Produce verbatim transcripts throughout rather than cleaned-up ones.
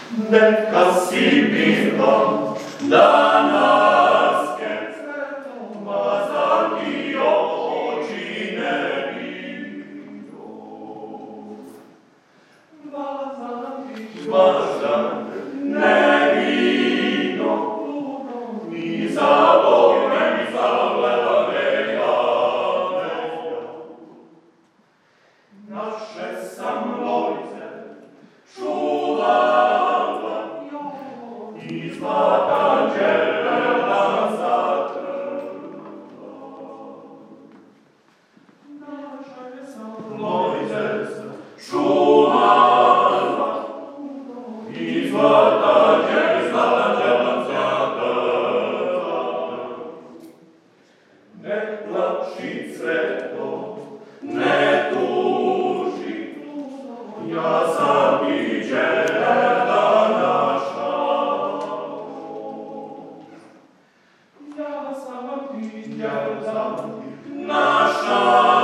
Neka si bilo danas mazati oči ne vidio. Mazati ne vidio, ni za Boga, ni za gledane jave. Naše sam Lojze čuvala i zlata đerela zatrla. Naše sam Lojze čuvala i zlata đerela zatrla. Ne plači cveto, ne tuži, ja sam ti đerela naša. Ja sam ti đerela naša.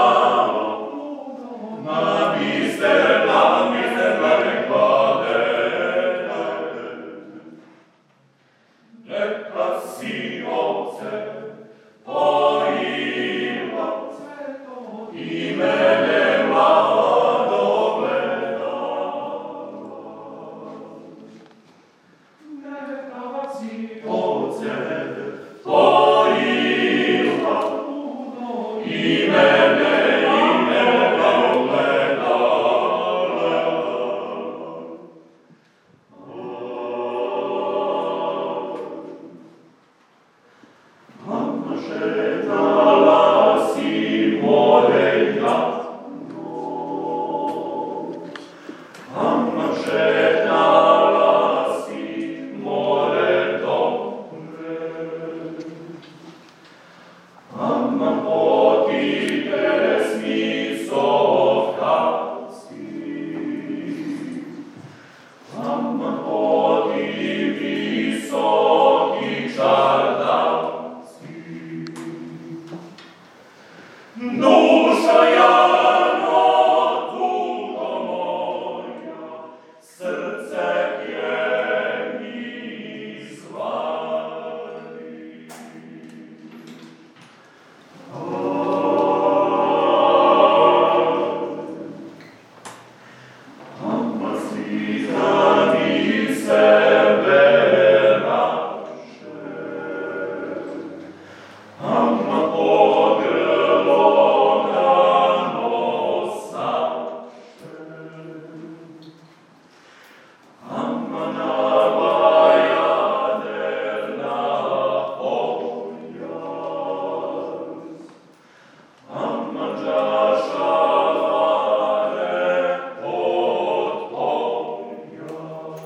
Na bisterna, bisterna reklade. Neka si ovce pojila i mene mlado gledala. Neka si ovce pojila i mene, i mene gledala. Mama šetala si more jadno, mama šetala si more dobre, mama poti pesmicov kasi, mama poti visoki čardaci. Duša jano, dugo moja, srce pjeni zvali. Mama slizani sebe raše, mama pogrlo na nosaše, mama navajaderna poljas, mama čaša vare od poljas.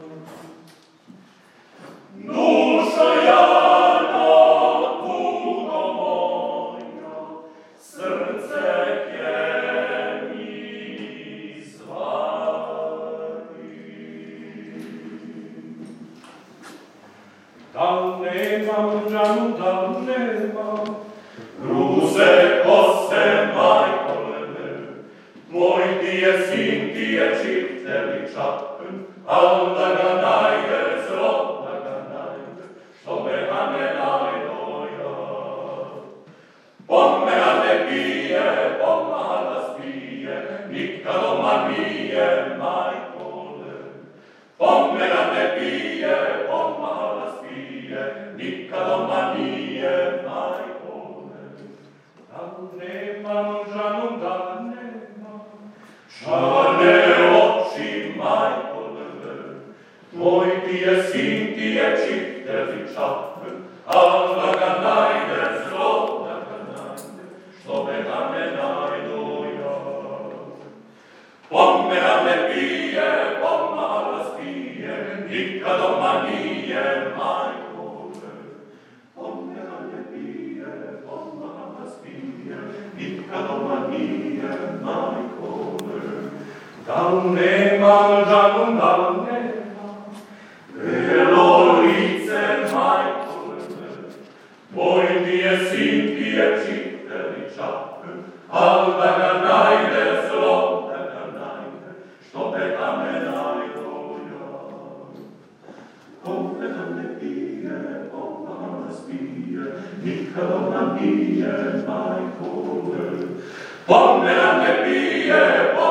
Duša jano, dugo moja, srce pjeni zvali. Dal nemam džanu, dal nemam ruze kose majkolene, tvoj ti je sin, ti je čiteli čapen, al da ga najde zlo, da ga najde, što me ga ne najdoja. Pomera ne pije, pomaha da spije, nikad doma nije majkole. Pomera ne pije, pomaha da spije, nikad doma nije majkole. Dal nemam žanu, dal nemam šarne oči majkolene, tvoj ti je sin, ti je čiteli čapen, al da ga najde zlo, da ga najde, što me ga ne najdoja. Pomera ne pije, pomaha da spije, nikad doma nije majkole. Pomera ne pije, pomaha da spije, nikad doma nije majkole. Dal nemam žanu, dal nemam belo lice majkolene, tvoj ti je sin, ti je čiteli čapen, al da ga najde zlo, da ga najde, što me ga ne najdoja. nikad ona nije majko. Pomela ne pije,